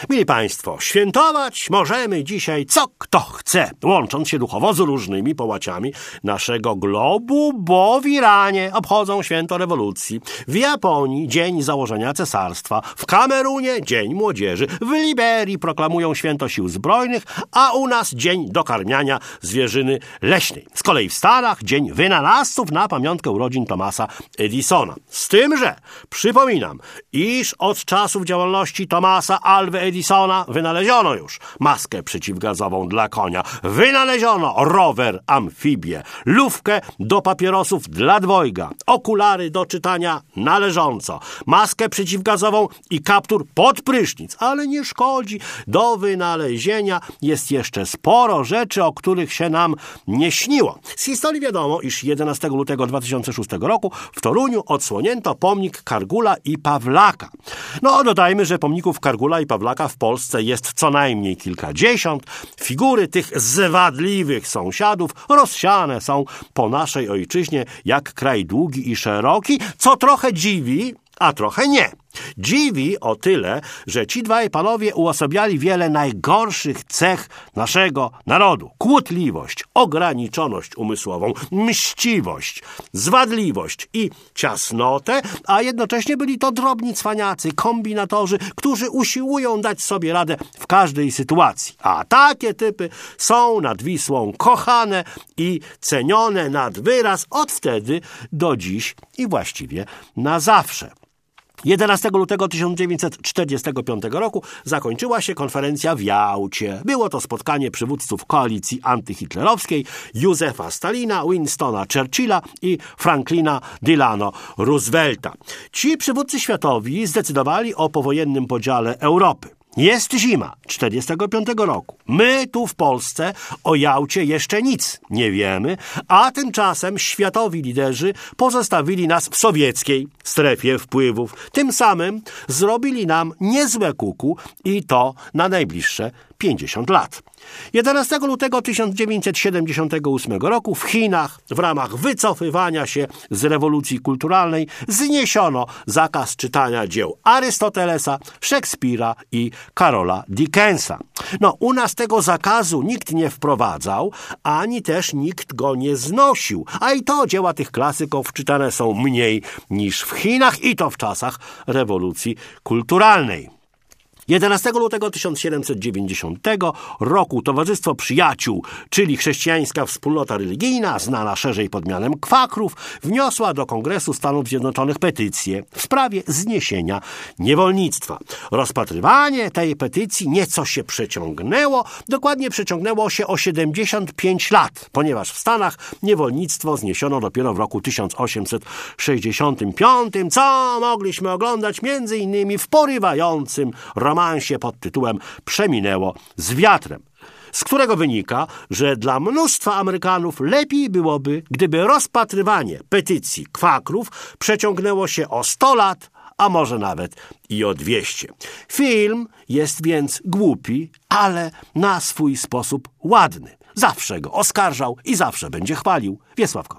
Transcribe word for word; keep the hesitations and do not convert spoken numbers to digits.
Mili Państwo, świętować możemy dzisiaj co kto chce, łącząc się duchowo z różnymi połaciami naszego globu, bo w Iranie obchodzą święto rewolucji, w Japonii dzień założenia cesarstwa, w Kamerunie dzień młodzieży, w Liberii proklamują święto sił zbrojnych, a u nas dzień dokarmiania zwierzyny leśnej. Z kolei w Stanach dzień wynalazców na pamiątkę urodzin Thomasa Edisona. Z tym, że przypominam, iż od czasów działalności Thomasa Alwy Edisona wynaleziono już maskę przeciwgazową dla konia, wynaleziono rower amfibię, lufkę do papierosów dla dwojga, okulary do czytania na leżąco, maskę przeciwgazową i kaptur pod prysznic, ale nie szkodzi. Do wynalezienia jest jeszcze sporo rzeczy, o których się nam nie śniło. Z historii wiadomo, iż jedenastego lutego dwa tysiące szóstego roku w Toruniu odsłonięto pomnik Kargula i Pawlaka. No, dodajmy, że pomników Kargula i Pawlaka w Polsce jest co najmniej kilkadziesiąt. Figury tych zwadliwych sąsiadów rozsiane są po naszej ojczyźnie jak kraj długi i szeroki, co trochę dziwi, a trochę nie. Dziwi o tyle, że ci dwaj panowie uosabiali wiele najgorszych cech naszego narodu. Kłótliwość, ograniczoność umysłową, mściwość, zwadliwość i ciasnotę, a jednocześnie byli to drobni cwaniacy, kombinatorzy, którzy usiłują dać sobie radę w każdej sytuacji. A takie typy są nad Wisłą kochane i cenione nad wyraz od wtedy do dziś i właściwie na zawsze. jedenastego lutego tysiąc dziewięćset czterdziestego piątego roku zakończyła się konferencja w Jałcie. Było to spotkanie przywódców koalicji antyhitlerowskiej Józefa Stalina, Winstona Churchilla i Franklina Delano Roosevelta. Ci przywódcy światowi zdecydowali o powojennym podziale Europy. Jest zima czterdziestego piątego roku. My tu w Polsce o Jałcie jeszcze nic nie wiemy, a tymczasem światowi liderzy pozostawili nas w sowieckiej strefie wpływów. Tym samym zrobili nam niezłe kuku i to na najbliższe pięćdziesiąt lat. jedenastego lutego tysiąc dziewięćset siedemdziesiątego ósmego roku w Chinach w ramach wycofywania się z rewolucji kulturalnej zniesiono zakaz czytania dzieł Arystotelesa, Szekspira i Karola Dickensa. No, u nas tego zakazu nikt nie wprowadzał, ani też nikt go nie znosił, a i to dzieła tych klasyków czytane są mniej niż w Chinach i to w czasach rewolucji kulturalnej. jedenastego lutego tysiąc siedemset dziewięćdziesiątego roku Towarzystwo Przyjaciół, czyli chrześcijańska wspólnota religijna, znana szerzej pod mianem kwakrów, wniosła do Kongresu Stanów Zjednoczonych petycję w sprawie zniesienia niewolnictwa. Rozpatrywanie tej petycji nieco się przeciągnęło, dokładnie przeciągnęło się o siedemdziesiąt pięć lat, ponieważ w Stanach niewolnictwo zniesiono dopiero w roku tysiąc osiemset sześćdziesiątym piątym, co mogliśmy oglądać między innymi w porywającym romansie pod tytułem Przeminęło z wiatrem, z którego wynika, że dla mnóstwa Amerykanów lepiej byłoby, gdyby rozpatrywanie petycji kwakrów przeciągnęło się o sto lat, a może nawet i o dwieście. Film jest więc głupi, ale na swój sposób ładny. Zawsze go oskarżał i zawsze będzie chwalił Wiesław Kot.